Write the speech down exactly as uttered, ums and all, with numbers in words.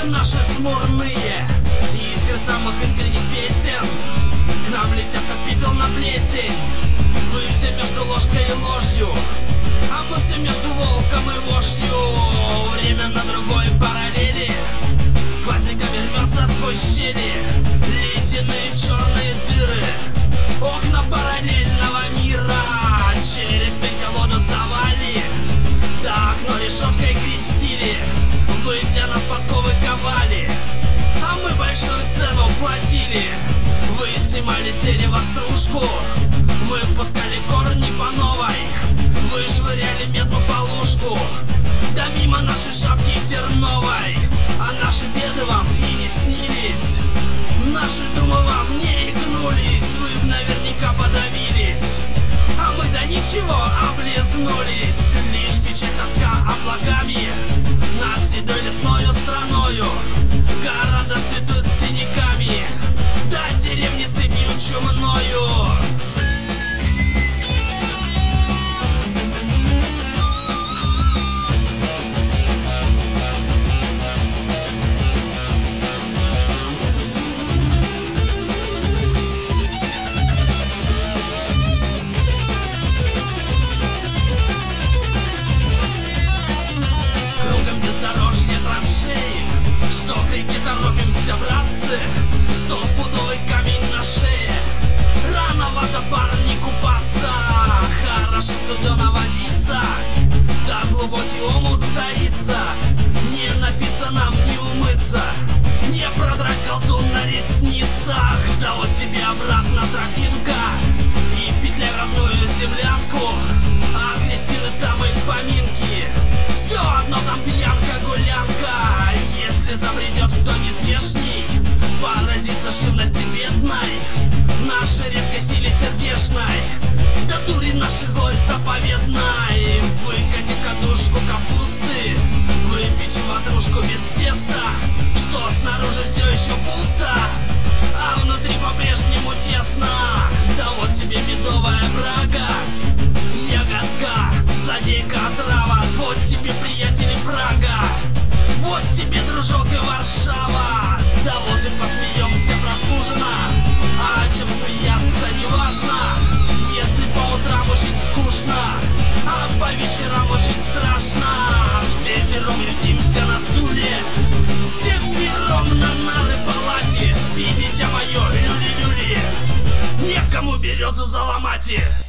наши смурные, искры самых искренних песен к нам летят, как пепел на плесень. Вы все между ложкой и ложью, а мы все между волком и вошью. Время на другой параллели сквозняками рвется сквозь щели, ледяные черные дыры, окна параллельного мира. Через пятилону завали, да окно решеткой крестили. Вы для нас подковы ковали, а мы большую цену платили. Вы снимали с дерева стружку, мы впускали корни по новой. Вы швыряли медную полушку, да мимо нашей шапки терновой. А наши беды вам и не снились, наши думы вам не игнулись. Вы б наверняка подавились, а мы до ничего облизнулись. Лишь печаль, тоска облаками над седой лесною страною. Города цветут синяками, да деревни сыпью чумною. Стопудовый камень на шее, рановато, парни, купаться. Хорошо студено водиться, да глубокий омут таится. Не напиться нам, не умыться, не продрать колтун на ресницах. Да вот тебе обратно тропинка, и петля в родную землянку, а Кристины там и поминки. Все одно там пьянка, гулянка. Если забредет кто не здешний, поразится живности бедной, нашей редкой силе сердечной, да дури нашей злой заповедной. Выкати кадушку капусты, выпечи ватрушку без теста, что снаружи все еще пусто, а внутри по-прежнему тесно. Да вот тебе медовая брага, ягодка, злодейка отрава. Вот тебе, приятели, Прага, вот тебе, дружок, и Варшава. Да вот и посмеемся простуженно, а чем смеяться неважно. Если по утрам жить скучно, а по вечерам жить страшно. Всем миром ютимся на стуле, всем миром на нары палате. И дитя мое, люли-люли, некому березу заломать.